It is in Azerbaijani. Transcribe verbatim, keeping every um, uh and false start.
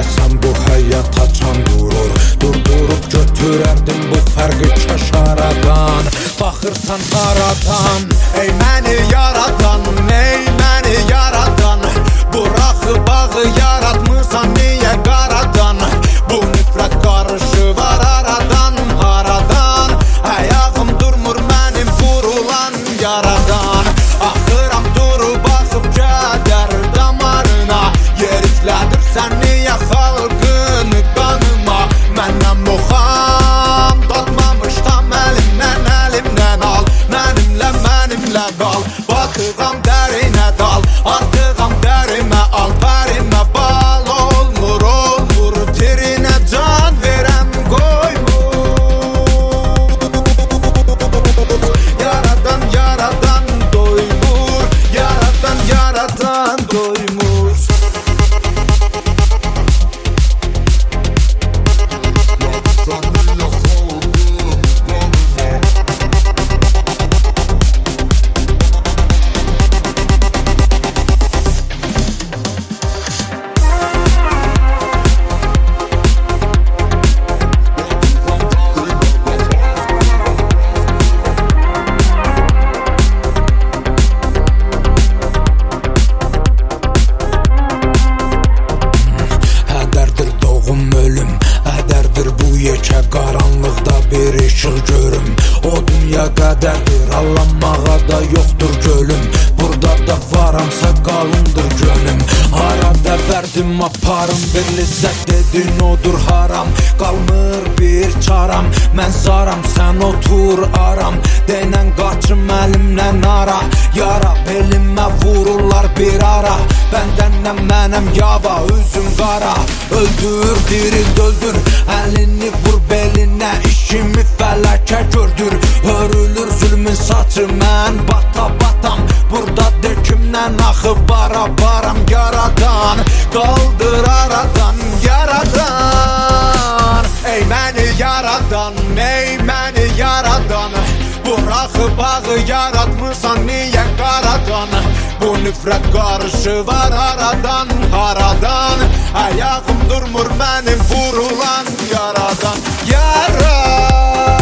Desəm bu həyata can vurur, durdurub götürərdim bu fərqi kəşaradan. Baxırsan aradan, ey məni yaradan, ey məni yaradan, buraxı bağı yaratmısan niyə qaradan? Bu nifrət qarışı var aradan, haradan? Ayağım durmur mənim vurulan yaradan. Axıram durub baxıb kədər damarına, yeriklədirsən niyə xalqın qanıma? Məndən muxam tatmamışdan əlimdən, əlimdən al, mənimlə, mənimlə qal. Baxıram dərinə dal, artıqam dərimə al, bərimə bal. Olmur, olmur, tirinə can verəm qoymur. Yaradan, yaradan doymur, yaradan, yaradan doymur. Yekə qaranlıqda bir işıq görüm, o dünya qədərdir, allanmağa da yoxdur gölüm. Burada da varamsa qalındır gönlüm, harada verdim aparım, bir lizzət dedin odur haram. Qalmır bir çaram, mən saram, sən otur aram. Denən qaçım əlimdən ara, yara belimə vururlar bir ara. Bəndəndən mənəm yava, üzüm qara, öldür, dirild, öldür, əlini vur belinə, işimi fələkə gördür. Hörülür zülmün saçı, mən bata batam, burada dökümdən axı bara baram. Yaradan, qaldır aradan, yaradan, ey məni yaradan, ey məni yaradan, buraxı bağı yaratmısan niyə qaradan? Bu nifrət qarışı var aradan, haradan? Ayağım durmur mənim vurulan yaradan. Yara